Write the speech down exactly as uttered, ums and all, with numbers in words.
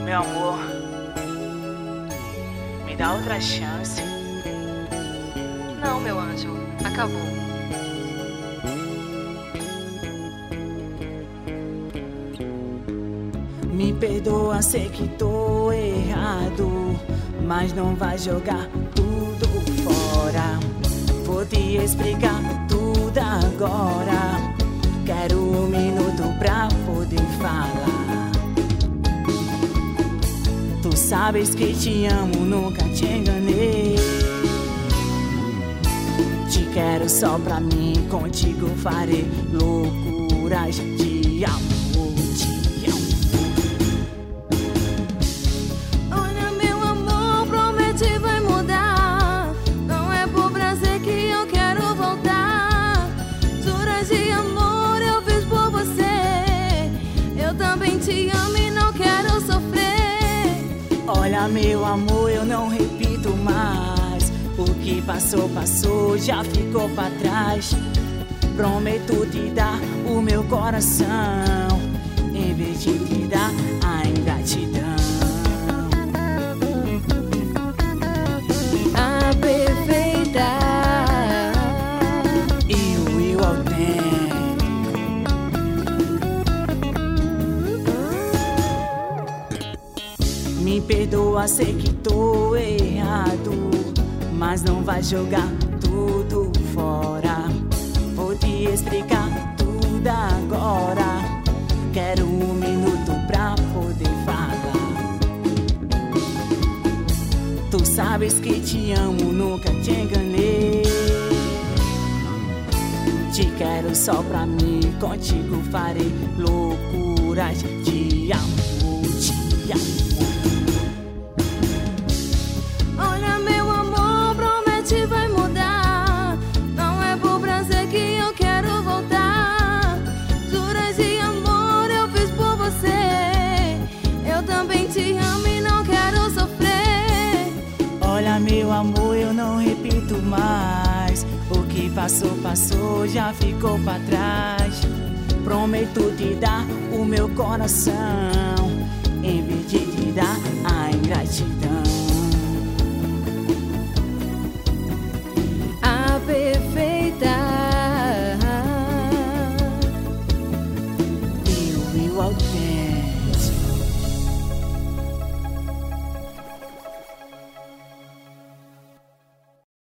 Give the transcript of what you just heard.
meu amor, me dá outra chance. Não, meu anjo, acabou. Me perdoa, sei que tô errado, mas não vai jogar tudo fora. Vou te explicar tudo agora. Quero um minuto pra poder falar. Tu sabes que te amo, nunca te enganei. Te quero só pra mim, contigo farei loucuras de amor. Te amo e não quero sofrer. Olha, meu amor, eu não repito mais. O que passou, passou, já ficou pra trás. Prometo te dar o meu coração, em vez de te dar a ingratidão. A perfeita e o eu autêntico. Me perdoa, sei que tô errado, mas não vai jogar tudo fora. Vou te explicar tudo agora. Quero um minuto pra poder falar. Tu sabes que te amo, nunca te enganei. Te quero só pra mim, contigo farei loucuras de amor, de amor. Meu amor, eu não repito mais. O que passou, passou, já ficou pra trás. Prometo te dar o meu coração, em vez de te dar a ingratidão.